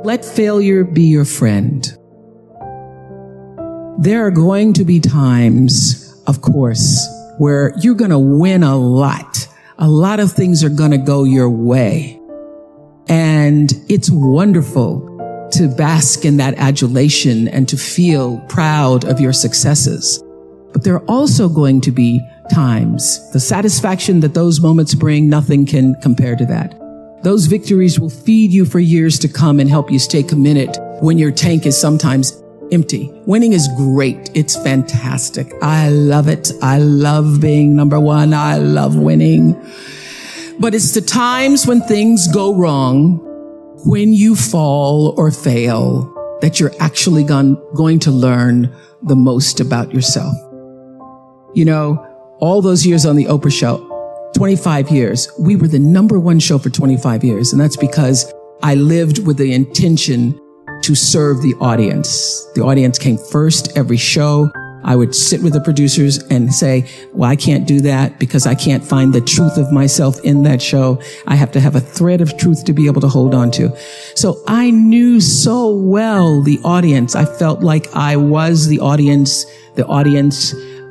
Let failure be your friend. There are going to be times, of course, where you're going to win a lot. A lot of things are going to go your way. And it's wonderful to bask in that adulation and to feel proud of your successes. But there are also going to be times, the satisfaction that those moments bring, nothing can compare to that. Those victories will feed you for years to come and help you stay committed when your tank is sometimes empty. Winning is great. It's fantastic. I love it. I love being number one. I love winning. But it's the times when things go wrong, when you fall or fail, that you're actually going to learn the most about yourself. You know, all those years on the Oprah show, 25 years, we were the number one show for 25 years. And that's because I lived with the intention to serve the audience. The audience came first every show. I would sit with the producers and say, well, I can't do that because I can't find the truth of myself in that show. I have to have a thread of truth to be able to hold on to. So I knew so well the audience. I felt like I was the audience. The audience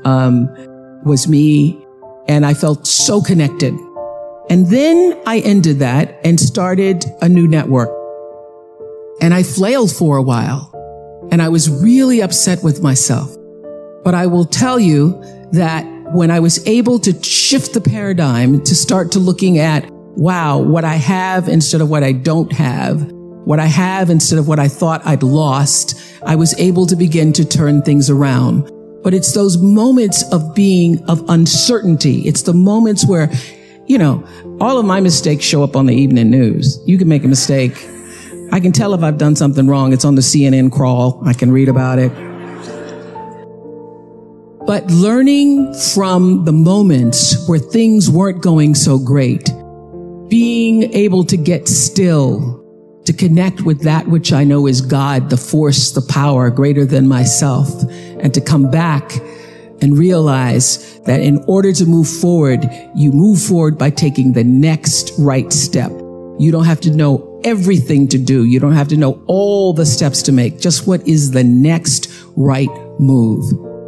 was me. And I felt so connected. And then I ended that and started a new network. And I flailed for a while. And I was really upset with myself. But I will tell you that when I was able to shift the paradigm to start to looking at, wow, what I have instead of what I don't have, what I have instead of what I thought I'd lost, I was able to begin to turn things around. But it's those moments of being of uncertainty. It's the moments where, you know, all of my mistakes show up on the evening news. You can make a mistake. I can tell if I've done something wrong. It's on the CNN crawl. I can read about it. But learning from the moments where things weren't going so great, being able to get still, to connect with that which I know is God, the force, the power greater than myself, and to come back and realize that in order to move forward, you move forward by taking the next right step. You don't have to know everything to do. You don't have to know all the steps to make. Just what is the next right move?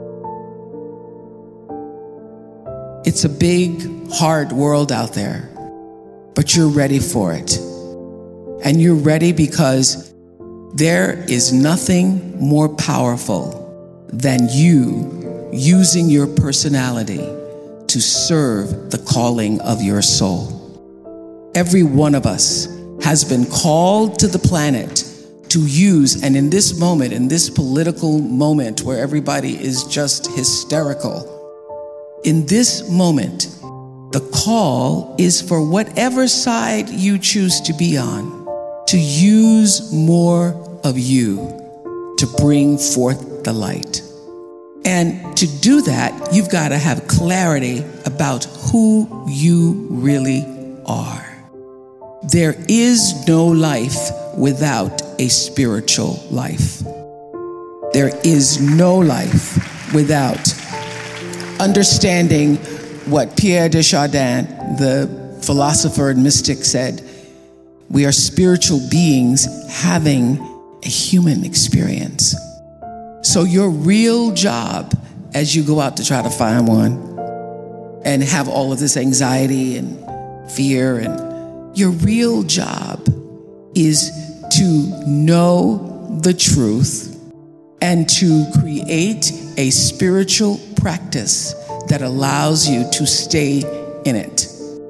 It's a big, hard world out there, but you're ready for it. And you're ready because there is nothing more powerful than you using your personality to serve the calling of your soul. Every one of us has been called to the planet to use, and in this moment, in this political moment where everybody is just hysterical, in this moment, the call is for whatever side you choose to be on, to use more of you to bring forth the light. And to do that, you've got to have clarity about who you really are. There is no life without a spiritual life. There is no life without understanding what Pierre de Chardin, the philosopher and mystic, said. We are spiritual beings having a human experience. So your real job as you go out to try to find one and have all of this anxiety and fear, and your real job is to know the truth and to create a spiritual practice that allows you to stay in it.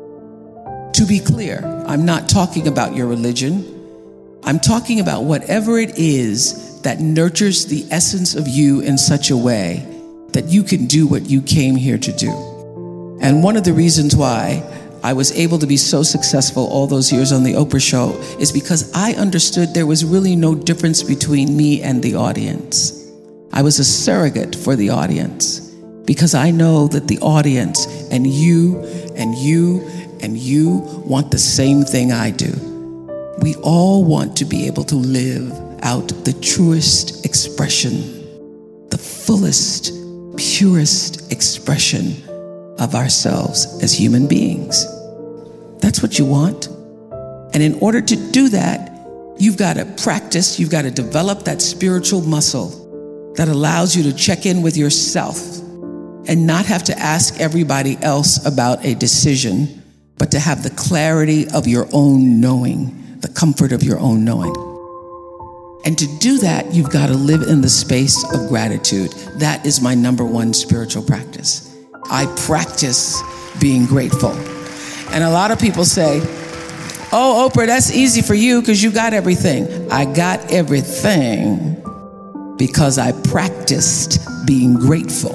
To be clear, I'm not talking about your religion. I'm talking about whatever it is that nurtures the essence of you in such a way that you can do what you came here to do. And one of the reasons why I was able to be so successful all those years on the Oprah show is because I understood there was really no difference between me and the audience. I was a surrogate for the audience because I know that the audience and you and you and you want the same thing I do. We all want to be able to live out the truest expression, the fullest, purest expression of ourselves as human beings. That's what you want. And in order to do that, You've got to practice, you've got to develop that spiritual muscle that allows you to check in with yourself and not have to ask everybody else about a decision, but to have the clarity of your own knowing, the comfort of your own knowing. And to do that, you've got to live in the space of gratitude. That is my number one spiritual practice. I practice being grateful. And a lot of people say, oh, Oprah, that's easy for you because you got everything. I got everything because I practiced being grateful.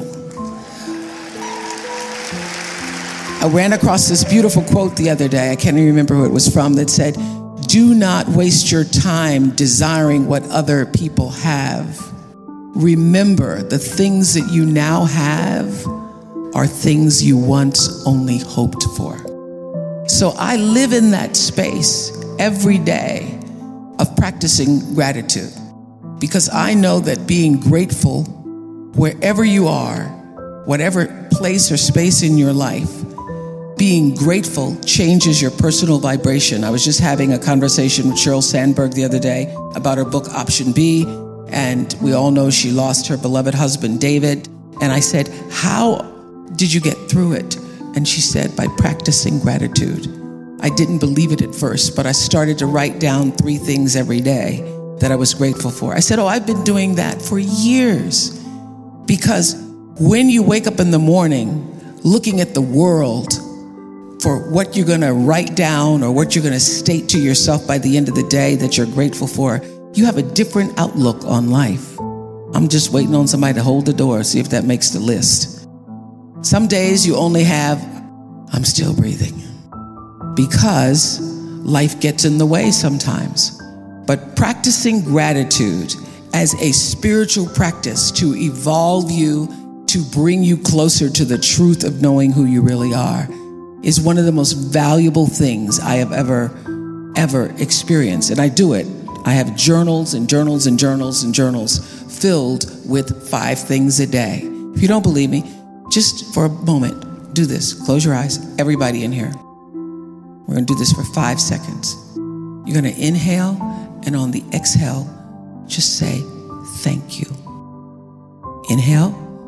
I ran across this beautiful quote the other day. I can't even remember who it was from, that said, do not waste your time desiring what other people have. Remember, the things that you now have are things you once only hoped for. So I live in that space every day of practicing gratitude, because I know that being grateful wherever you are, whatever place or space in your life, being grateful changes your personal vibration. I was just having a conversation with Sheryl Sandberg the other day about her book, Option B. And we all know she lost her beloved husband, David. And I said, how did you get through it? And she said, by practicing gratitude. I didn't believe it at first, but I started to write down 3 things every day that I was grateful for. I said, oh, I've been doing that for years. Because when you wake up in the morning looking at the world for what you're going to write down or what you're going to state to yourself by the end of the day that you're grateful for, you have a different outlook on life. I'm just waiting on somebody to hold the door, see if that makes the list. Some days you only have, I'm still breathing, because life gets in the way sometimes. But practicing gratitude as a spiritual practice to evolve you, to bring you closer to the truth of knowing who you really are, is one of the most valuable things I have ever experienced. And I do it. I have journals and journals and journals and journals filled with 5 things a day. If you don't believe me, just for a moment, do this. Close your eyes, everybody in here. We're going to do this for 5 seconds. You're going to inhale, and on the exhale, just say, thank you. Inhale,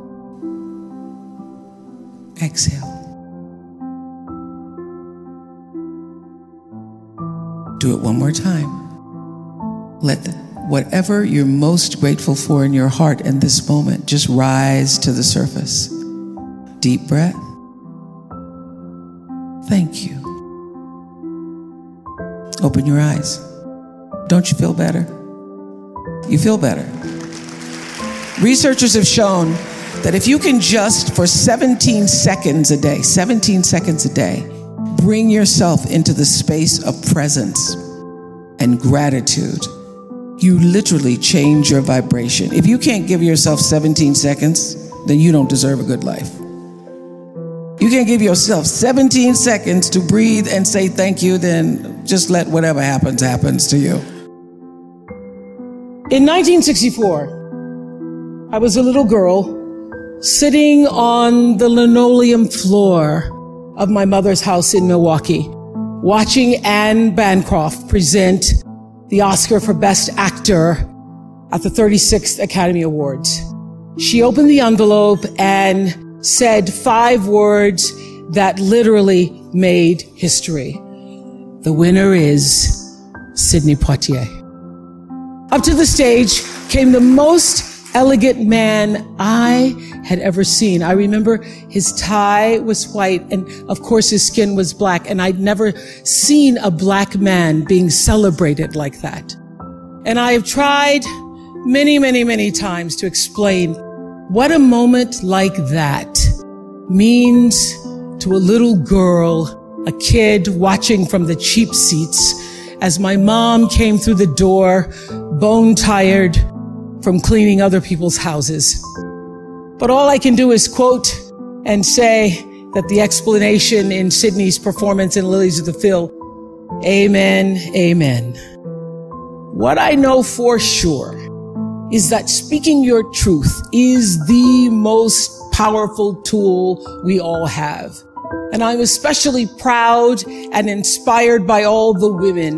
exhale. Do it one more time. Let whatever you're most grateful for in your heart in this moment just rise to the surface. Deep breath. Thank you. Open your eyes. Don't you feel better? You feel better. Researchers have shown that if you can just for 17 seconds a day, bring yourself into the space of presence and gratitude, you literally change your vibration. If you can't give yourself 17 seconds, then you don't deserve a good life. You can't give yourself 17 seconds to breathe and say thank you, then just let whatever happens to you. In 1964, I was a little girl sitting on the linoleum floor of my mother's house in Milwaukee, watching Anne Bancroft present the Oscar for Best Actor at the 36th Academy Awards. She opened the envelope and said 5 words that literally made history. The winner is Sidney Poitier. Up to the stage came the most elegant man I had ever seen. I remember his tie was white, and of course his skin was black, and I'd never seen a black man being celebrated like that. And I have tried many times to explain what a moment like that means to a little girl, a kid watching from the cheap seats as my mom came through the door, bone-tired from cleaning other people's houses. But all I can do is quote and say that the explanation in Sidney's performance in Lilies of the Field, amen, amen. What I know for sure is that speaking your truth is the most powerful tool we all have. And I'm especially proud and inspired by all the women who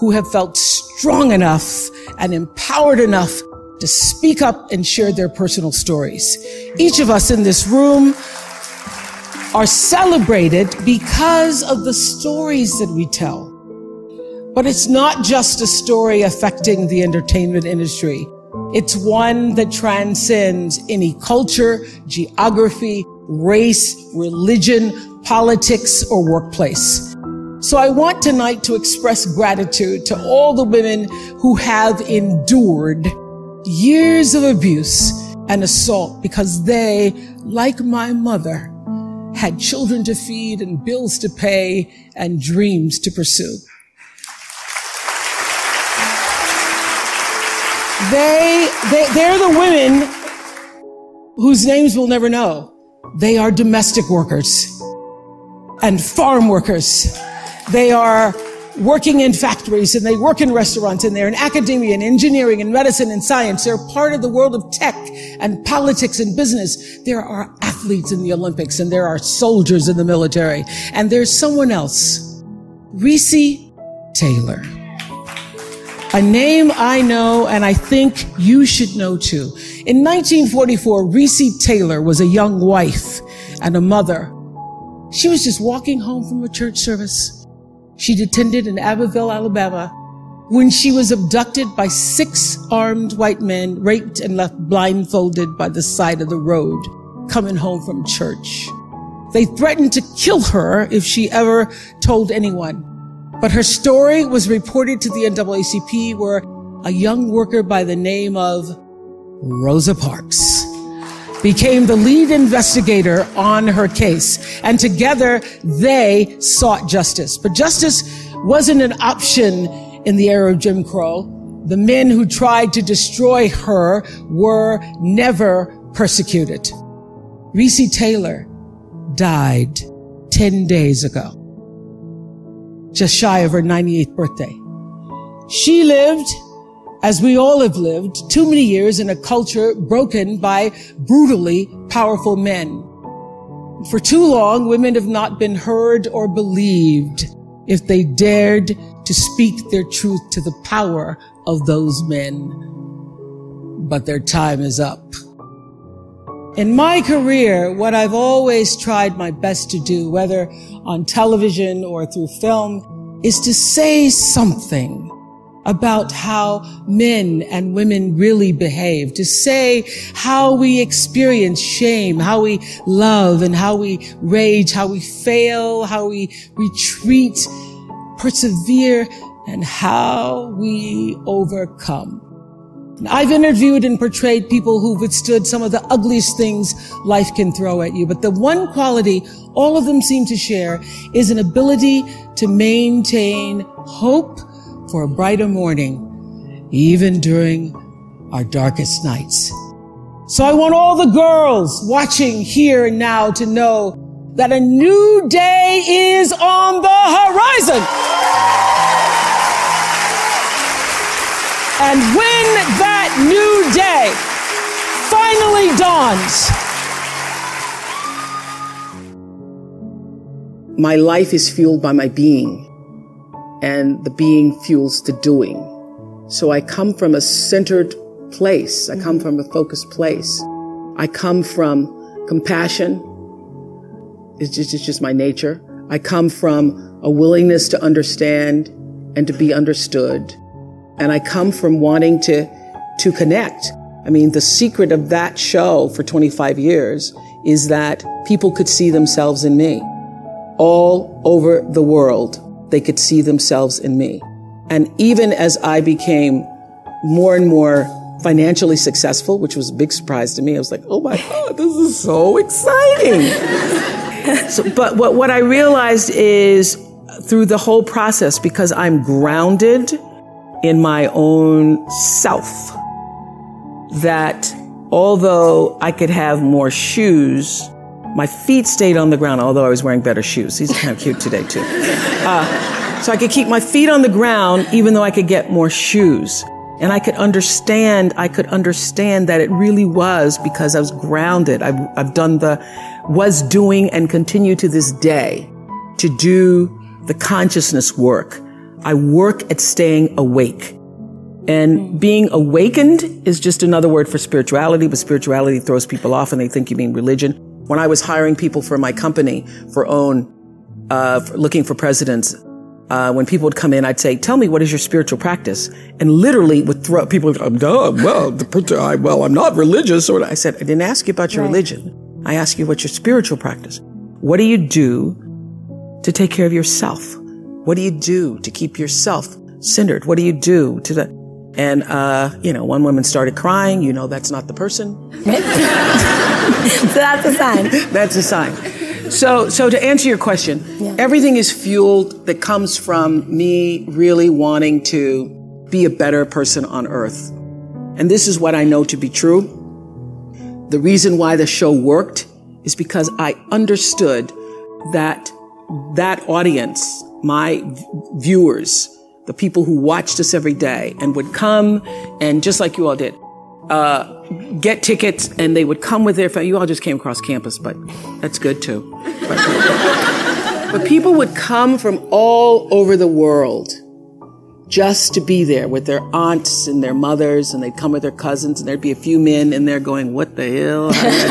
who have felt strong enough and empowered enough to speak up and share their personal stories. Each of us in this room are celebrated because of the stories that we tell. But it's not just a story affecting the entertainment industry. It's one that transcends any culture, geography, race, religion, politics, or workplace. So I want tonight to express gratitude to all the women who have endured years of abuse and assault because they, like my mother, had children to feed and bills to pay and dreams to pursue. They're the women whose names we'll never know. They are domestic workers and farm workers. They are working in factories and they work in restaurants and they're in academia and engineering and medicine and science. They're part of the world of tech and politics and business. There are athletes in the Olympics and there are soldiers in the military. And there's someone else, Recy Taylor. A name I know and I think you should know too. In 1944, Recy Taylor was a young wife and a mother. She was just walking home from a church service. She'd attended in Abbeville, Alabama, when she was abducted by 6 armed white men, raped and left blindfolded by the side of the road, coming home from church. They threatened to kill her if she ever told anyone. But her story was reported to the NAACP, where a young worker by the name of Rosa Parks became the lead investigator on her case. And together they sought justice. But justice wasn't an option in the era of Jim Crow. The men who tried to destroy her were never persecuted. Recy Taylor died 10 days ago, just shy of her 98th birthday. She lived, as we all have lived, too many years in a culture broken by brutally powerful men. For too long, women have not been heard or believed if they dared to speak their truth to the power of those men. But their time is up. In my career, what I've always tried my best to do, whether on television or through film, is to say something about how men and women really behave, to say how we experience shame, how we love and how we rage, how we fail, how we retreat, persevere, and how we overcome. I've interviewed and portrayed people who've withstood some of the ugliest things life can throw at you. But the one quality all of them seem to share is an ability to maintain hope for a brighter morning, even during our darkest nights. So I want all the girls watching here and now to know that a new day is on the horizon. And when that new day finally dawns, my life is fueled by my being, and the being fuels the doing. So I come from a centered place. I come from a focused place. I come from compassion. It's just my nature. I come from a willingness to understand and to be understood. And I come from wanting to connect. I mean, the secret of that show for 25 years is that people could see themselves in me. All over the world, they could see themselves in me. And even as I became more and more financially successful, which was a big surprise to me, I was like, oh my God, this is so exciting. But what I realized is through the whole process, because I'm grounded in my own self, that although I could have more shoes, my feet stayed on the ground, although I was wearing better shoes. These are kind of cute today, too. So I could keep my feet on the ground, even though I could get more shoes. And I could understand that it really was because I was grounded. I've done was doing and continue to this day to do the consciousness work I work at staying awake. And being awakened is just another word for spirituality, but spirituality throws people off and they think you mean religion. When I was hiring people for my company for looking for presidents, when people would come in, I'd say, tell me, what is your spiritual practice? And literally would throw people, I'm not religious. Or I said, I didn't ask you about your religion. I asked you what's your spiritual practice. What do you do to take care of yourself? What do you do to keep yourself centered? What do you do And, one woman started crying. That's not the person. So that's a sign. That's a sign. So to answer your question, everything is fueled that comes from me really wanting to be a better person on earth. And this is what I know to be true. The reason why the show worked is because I understood that audience, my viewers, the people who watched us every day and would come and just like you all did, get tickets and they would come with their family. You all just came across campus, but that's good too. But people would come from all over the world just to be there with their aunts and their mothers, and they'd come with their cousins, and there'd be a few men in there going, what the hell?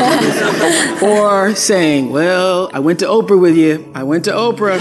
Or saying, well, I went to Oprah with you. I went to Oprah.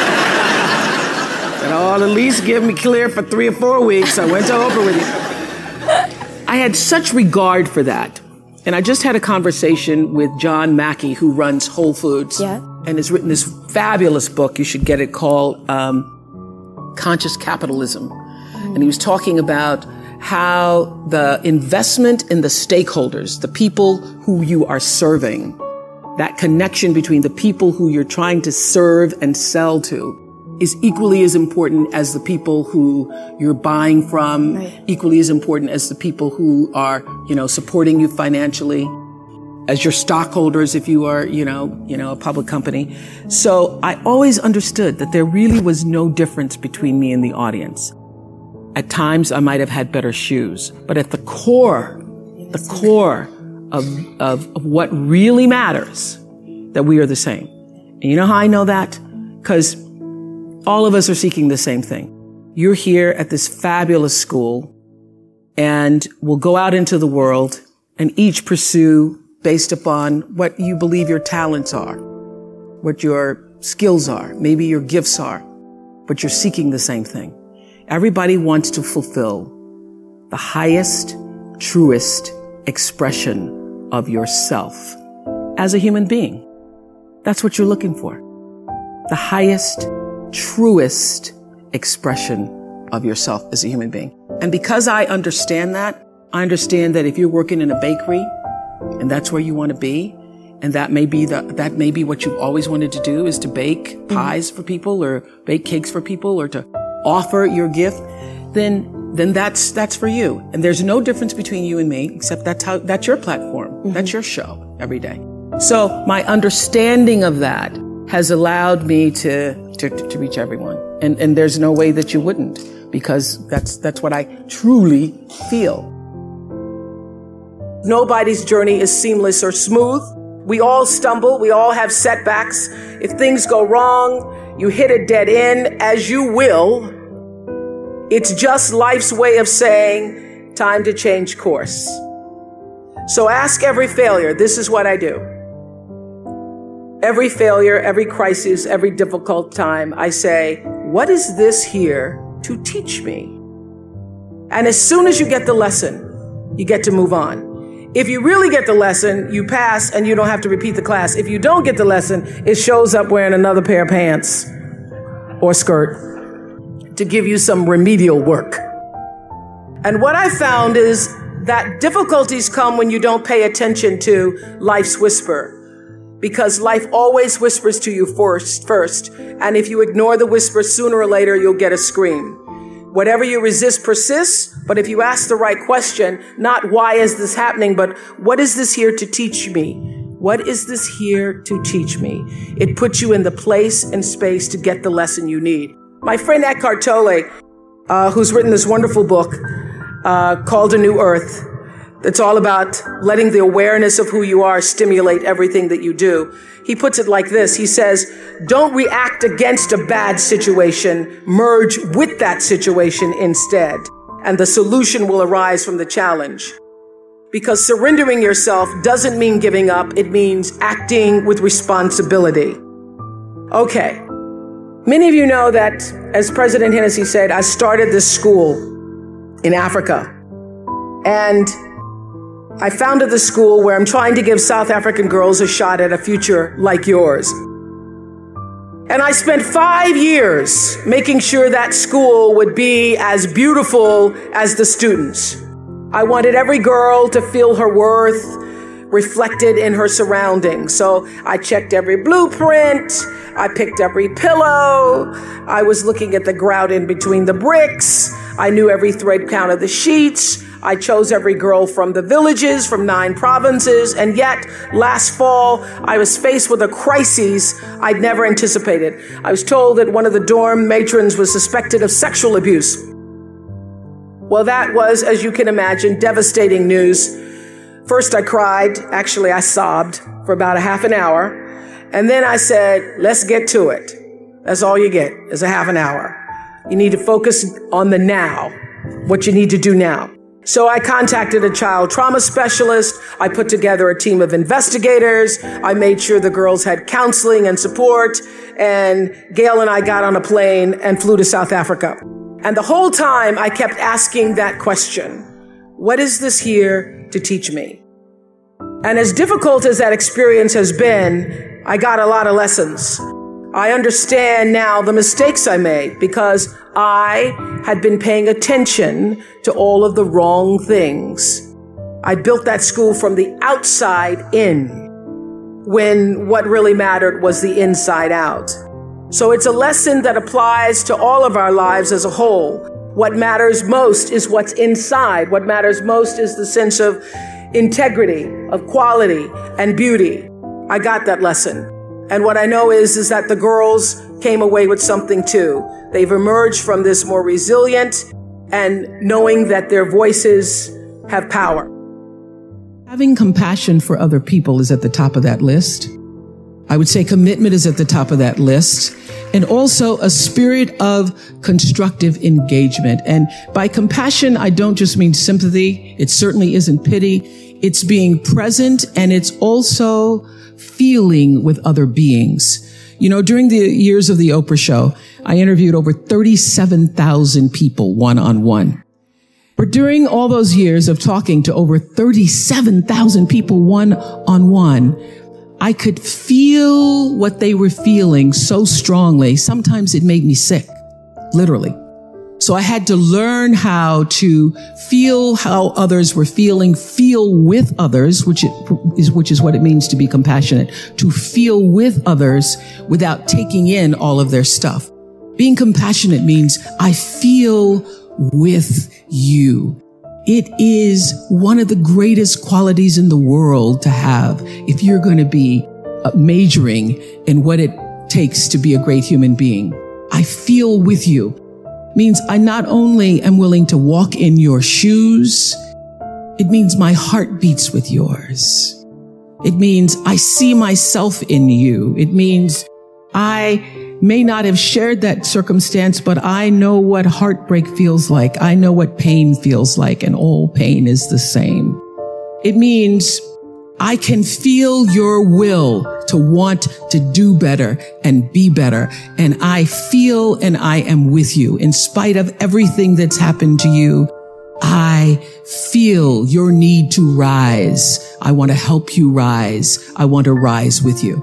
At least give me clear for 3 or 4 weeks. I went to Oprah with you. I had such regard for that. And I just had a conversation with John Mackey, who runs Whole Foods. Yeah. And has written this fabulous book. You should get it, called Conscious Capitalism. And he was talking about how the investment in the stakeholders, the people who you are serving, that connection between the people who you're trying to serve and sell to, is equally as important as the people who you're buying from, equally as important as the people who are, supporting you financially, as your stockholders if you are, a public company. So I always understood that there really was no difference between me and the audience. At times I might have had better shoes, but at the core of what really matters, that we are the same. And you know how I know that? Because all of us are seeking the same thing. You're here at this fabulous school, and we'll go out into the world and each pursue based upon what you believe your talents are, what your skills are, maybe your gifts are, but you're seeking the same thing. Everybody wants to fulfill the highest, truest expression of yourself as a human being. That's what you're looking for. The highest, truest expression of yourself as a human being. And because I understand that if you're working in a bakery and that's where you want to be, and that may be what you've always wanted to do, is to bake pies for people or bake cakes for people or to offer your gift, then that's for you. And there's no difference between you and me, except that's your platform. That's your show every day. So my understanding of that has allowed me to reach everyone. And there's no way that you wouldn't, because that's what I truly feel. Nobody's journey is seamless or smooth. We all stumble. We all have setbacks. If things go wrong, you hit a dead end, as you will. It's just life's way of saying, time to change course. So ask every failure. This is what I do. Every failure, every crisis, every difficult time, I say, what is this here to teach me? And as soon as you get the lesson, you get to move on. If you really get the lesson, you pass and you don't have to repeat the class. If you don't get the lesson, it shows up wearing another pair of pants or skirt to give you some remedial work. And what I found is that difficulties come when you don't pay attention to life's whisper. Because life always whispers to you first. And if you ignore the whisper, sooner or later, you'll get a scream. Whatever you resist persists. But if you ask the right question, not why is this happening, but what is this here to teach me? What is this here to teach me? It puts you in the place and space to get the lesson you need. My friend Eckhart Tolle, who's written this wonderful book called A New Earth, It's all about letting the awareness of who you are stimulate everything that you do. He puts it like this. He says, don't react against a bad situation, merge with that situation instead, and the solution will arise from the challenge. Because surrendering yourself doesn't mean giving up. It means acting with responsibility. Okay. Many of you know that, as President Hennessy said, I started this school in Africa. And I founded the school where I'm trying to give South African girls a shot at a future like yours. And I spent 5 years making sure that school would be as beautiful as the students. I wanted every girl to feel her worth reflected in her surroundings. So I checked every blueprint. I picked every pillow. I was looking at the grout in between the bricks. I knew every thread count of the sheets. I chose every girl from the villages, from 9 provinces. And yet, last fall, I was faced with a crisis I'd never anticipated. I was told that one of the dorm matrons was suspected of sexual abuse. Well, that was, as you can imagine, devastating news. First, I cried. Actually, I sobbed for about a half an hour. And then I said, let's get to it. That's all you get is a half an hour. You need to focus on the now, what you need to do now. So I contacted a child trauma specialist. I put together a team of investigators. I made sure the girls had counseling and support. And Gail and I got on a plane and flew to South Africa. And the whole time I kept asking that question, what is this here to teach me? And as difficult as that experience has been, I got a lot of lessons. I understand now the mistakes I made because I had been paying attention to all of the wrong things. I built that school from the outside in, when what really mattered was the inside out. So it's a lesson that applies to all of our lives as a whole. What matters most is what's inside. What matters most is the sense of integrity, of quality, and beauty. I got that lesson. And what I know is that the girls came away with something too. They've emerged from this more resilient and knowing that their voices have power. Having compassion for other people is at the top of that list. I would say commitment is at the top of that list. And also a spirit of constructive engagement. And by compassion, I don't just mean sympathy. It certainly isn't pity. It's being present, and it's also feeling with other beings. You know, during the years of the Oprah Show, I interviewed over 37,000 people one-on-one. But during all those years of talking to over 37,000 people one-on-one, I could feel what they were feeling so strongly. Sometimes it made me sick, literally. So I had to learn how to feel how others were feeling, feel with others, which is what it means to be compassionate, to feel with others without taking in all of their stuff. Being compassionate means I feel with you. It is one of the greatest qualities in the world to have if you're going to be majoring in what it takes to be a great human being. I feel with you means I not only am willing to walk in your shoes, it means my heart beats with yours. It means I see myself in you. It means I may not have shared that circumstance, but I know what heartbreak feels like. I know what pain feels like, and all pain is the same. It means I can feel your will to want to do better and be better. And I feel and I am with you. In spite of everything that's happened to you, I feel your need to rise. I want to help you rise. I want to rise with you.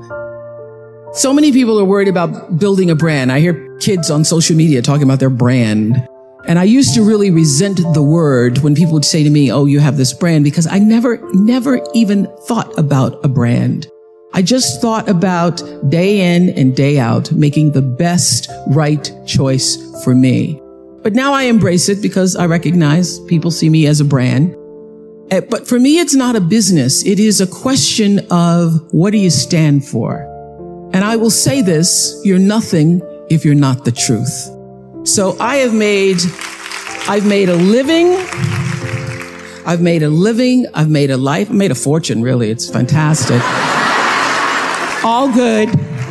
So many people are worried about building a brand. I hear kids on social media talking about their brand. And I used to really resent the word when people would say to me, oh, you have this brand, because I never even thought about a brand. I just thought about day in and day out, making the best right choice for me. But now I embrace it because I recognize people see me as a brand. But for me, it's not a business. It is a question of what do you stand for? And I will say this, you're nothing if you're not the truth. So I've made a living I've made a living. I've made a life. I've made a fortune, really. It's fantastic. All good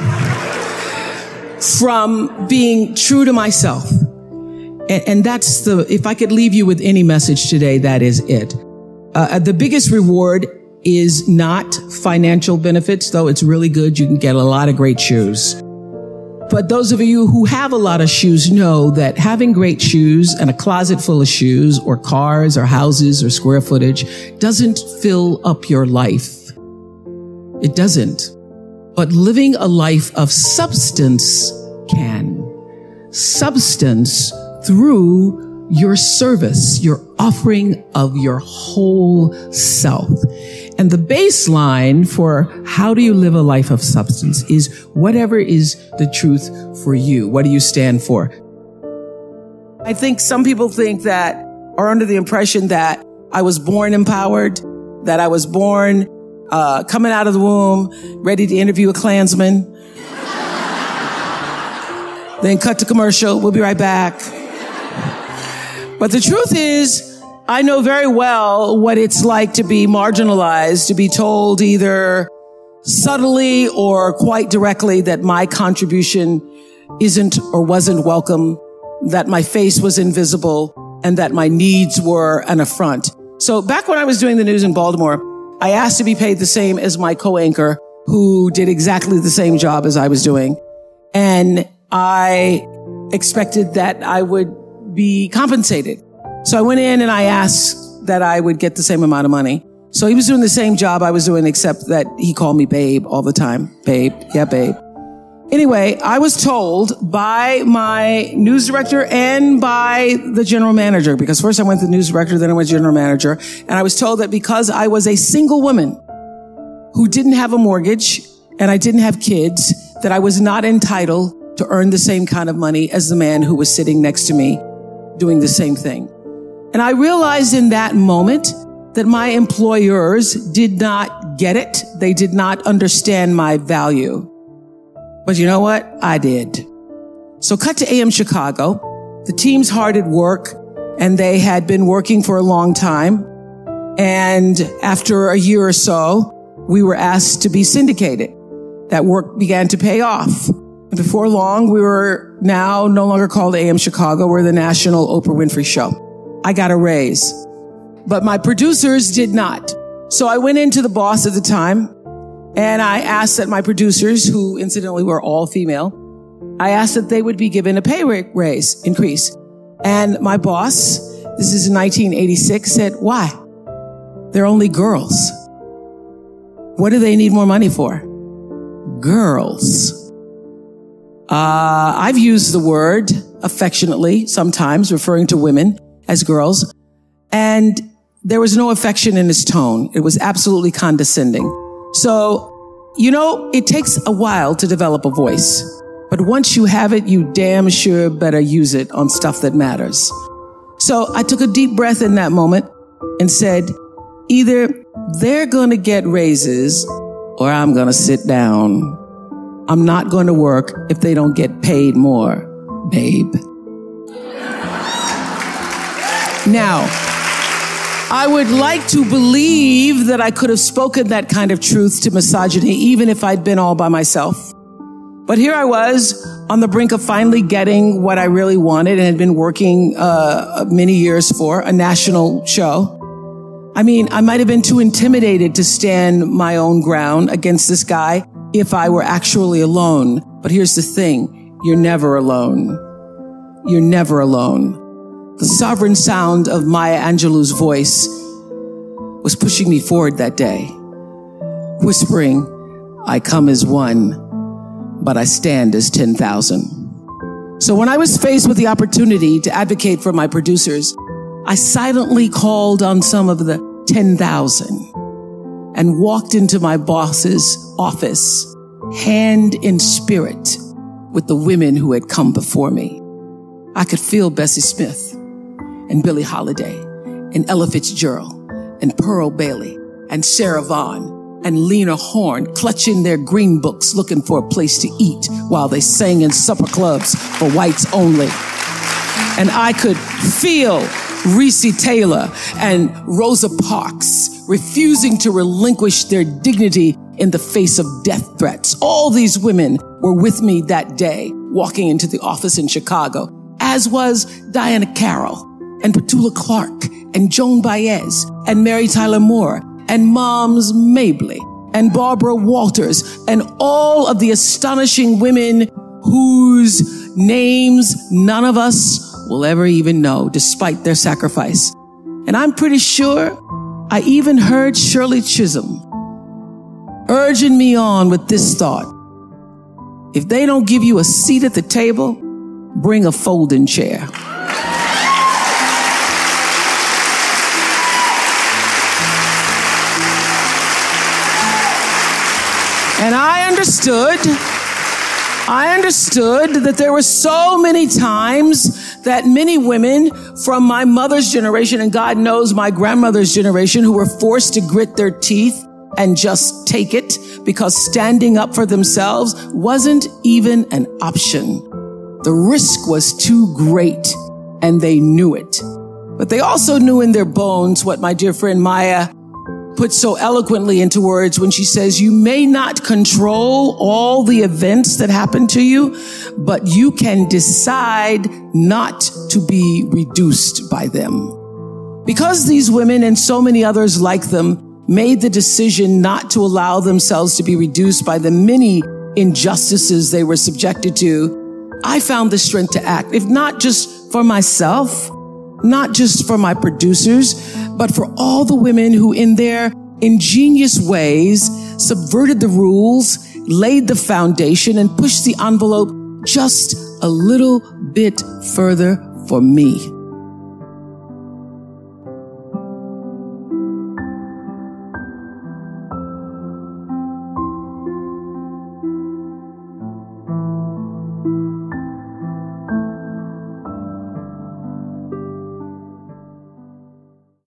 from being true to myself. And that's if I could leave you with any message today, that is it. The biggest reward is not financial benefits, though it's really good. You can get a lot of great shoes. But those of you who have a lot of shoes know that having great shoes and a closet full of shoes or cars or houses or square footage doesn't fill up your life. It doesn't. But living a life of substance can. Substance through your service, your offering of your whole self. And the baseline for how do you live a life of substance is whatever is the truth for you. What do you stand for? I think some people think that, are under the impression that I was born empowered, that I was born coming out of the womb, ready to interview a Klansman. Then cut to commercial. We'll be right back. But the truth is, I know very well what it's like to be marginalized, to be told either subtly or quite directly that my contribution isn't or wasn't welcome, that my face was invisible, and that my needs were an affront. So back when I was doing the news in Baltimore, I asked to be paid the same as my co-anchor, who did exactly the same job as I was doing. And I expected that I would be compensated. So I went in and I asked that I would get the same amount of money. So he was doing the same job I was doing, except that he called me babe all the time. Babe. Yeah, babe. Anyway, I was told by my news director and by the general manager, because first I went to the news director, then I went to general manager. And I was told that because I was a single woman who didn't have a mortgage and I didn't have kids, that I was not entitled to earn the same kind of money as the man who was sitting next to me doing the same thing. And I realized in that moment that my employers did not get it. They did not understand my value. But you know what? I did. So cut to AM Chicago. The team's hard at work, and they had been working for a long time. And after a year or so, we were asked to be syndicated. That work began to pay off. And before long, we were now no longer called AM Chicago. We're the National Oprah Winfrey Show. I got a raise, but my producers did not. So I went into the boss at the time and I asked that my producers, who incidentally were all female, I asked that they would be given a pay raise increase. And my boss, this is in 1986, said, why? They're only girls. What do they need more money for? Girls. I've used the word affectionately, sometimes referring to women as girls, and there was no affection in his tone. It was absolutely condescending. So, you know, it takes a while to develop a voice, but once you have it, you damn sure better use it on stuff that matters. So I took a deep breath in that moment and said, either they're going to get raises or I'm going to sit down. I'm not going to work if they don't get paid more, babe. Now, I would like to believe that I could have spoken that kind of truth to misogyny, even if I'd been all by myself. But here I was on the brink of finally getting what I really wanted and had been working many years for, a national show. I mean, I might have been too intimidated to stand my own ground against this guy if I were actually alone. But here's the thing. You're never alone. You're never alone. The sovereign sound of Maya Angelou's voice was pushing me forward that day, whispering, I come as one, but I stand as 10,000. So when I was faced with the opportunity to advocate for my producers, I silently called on some of the 10,000 and walked into my boss's office, hand in spirit, with the women who had come before me. I could feel Bessie Smith and Billie Holiday and Ella Fitzgerald and Pearl Bailey and Sarah Vaughan and Lena Horne clutching their green books looking for a place to eat while they sang in supper clubs for whites only. And I could feel Reese Taylor and Rosa Parks, refusing to relinquish their dignity in the face of death threats. All these women were with me that day, walking into the office in Chicago, as was Diana Carroll and Petula Clark and Joan Baez and Mary Tyler Moore and Moms Mabley and Barbara Walters and all of the astonishing women whose names none of us will ever even know, despite their sacrifice. And I'm pretty sure I even heard Shirley Chisholm urging me on with this thought: if they don't give you a seat at the table, bring a folding chair. And I understood that there were so many times that many women from my mother's generation, and God knows my grandmother's generation, who were forced to grit their teeth and just take it because standing up for themselves wasn't even an option. The risk was too great, and they knew it. But they also knew in their bones what my dear friend Maya put so eloquently into words when she says, you may not control all the events that happen to you, but you can decide not to be reduced by them. Because these women and so many others like them made the decision not to allow themselves to be reduced by the many injustices they were subjected to, I found the strength to act, if not just for myself, not just for my producers, but for all the women who in their ingenious ways subverted the rules, laid the foundation, and pushed the envelope just a little bit further for me.